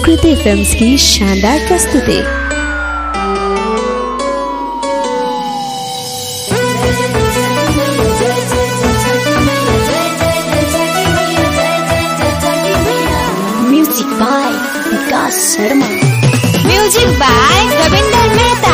संस्कृति फिल्म्स की शानदार प्रस्तुति। Music by Vikas Sharma. Music by Ravinder Mehta.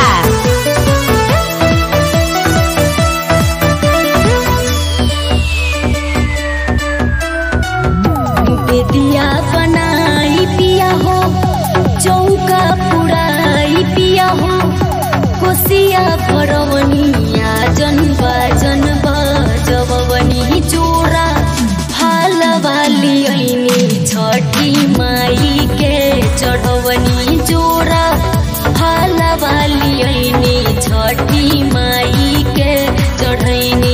बेदिया बनाई पिया हो, चौका पुराई पिया हो, कोसिया भरवनिया जनबा जनबा जबवनी चोरा फालवाली ऐनी छठी माई के चढ़वनी चोरा फालवाली ऐनी छठी माई के चढ़ैनी।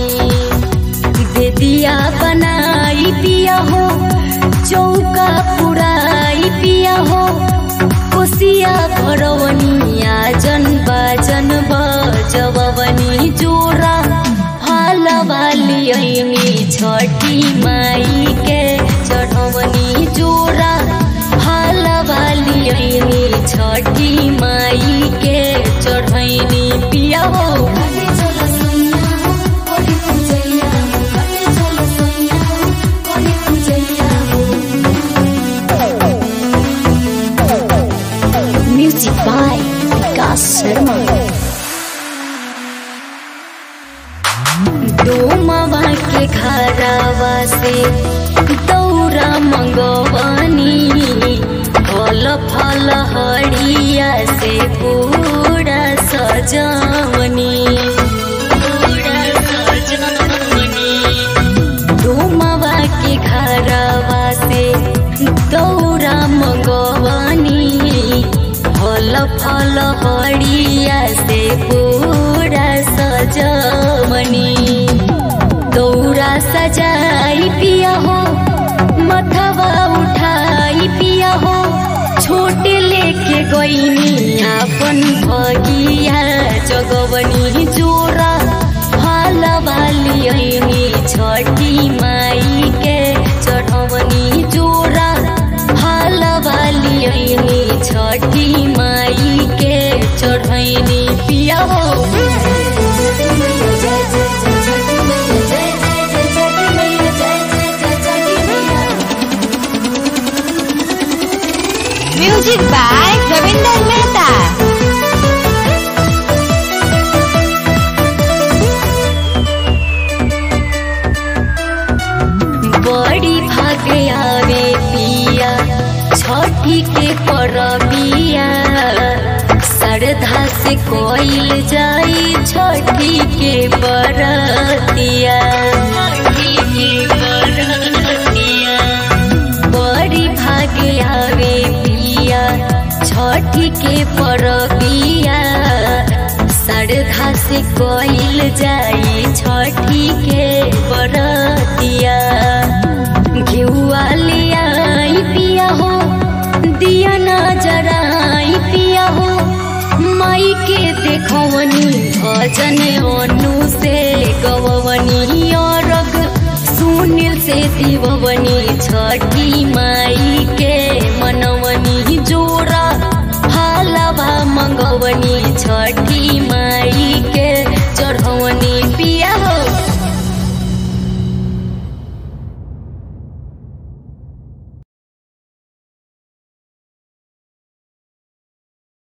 बेदिया बनाई पिया हो, चौका पुराई पिया हो, कोसिया भरवनिया जनबा जनबा जबवनी चोरा फालवाली ऐनी छठी माई के चढ़वनी चोरा फालवाली ऐनी छठी माई के चढ़ैनी पिया हो। Music by Vikas Sharma. डोमवा के घरवा से दौरा मंगवानी, फल फल हरिया से पूरा सजवनी। डोमवा के घरवा से दौरा मंगवानी, फल फल हरिया से पूरा सजवनी। दौरा सजाई पिया हो, मथवा उठाई पिया हो, छोटे लेके गईनी अपन भगिया जगवनी चोरा फालवाली ऐनी छठी माई के चढ़वनी चोरा फालवाली ऐनी छठी माई के चढ़ैनी पिया हो। Music by Ravinder Mehta. बड़ी भाग आवे पिया छठी के परबिया, श्रद्धा से कोइल जाई छठी के बरतिया। बड़ी भाग आवे पिया छठी के परबिया, श्रद्धा से कोइल जाई छठी के बरतिया। घिउआ ले आई पिया हो, दिया ना जराई पिया हो, माई के देखवनी भजन अनु से गवनी और सुनील से दिवनी छठी माई के